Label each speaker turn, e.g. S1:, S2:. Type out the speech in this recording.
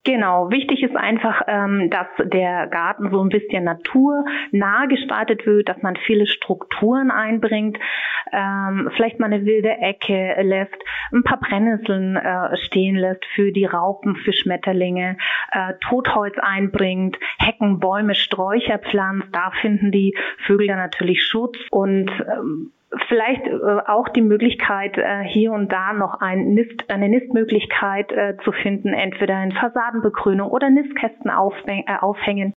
S1: Genau, wichtig ist einfach, dass der Garten so ein bisschen naturnah gestaltet wird, dass man viele Strukturen einbringt, vielleicht mal eine wilde Ecke lässt, ein paar Brennnesseln stehen lässt für die Raupen, für Schmetterlinge, Totholz einbringt, Hecken, Bäume, Sträucher pflanzt, da finden die Vögel dann natürlich Schutz und vielleicht auch die Möglichkeit, hier und da noch eine Nistmöglichkeit zu finden, entweder in Fassadenbegrünung oder Nistkästen aufhängen.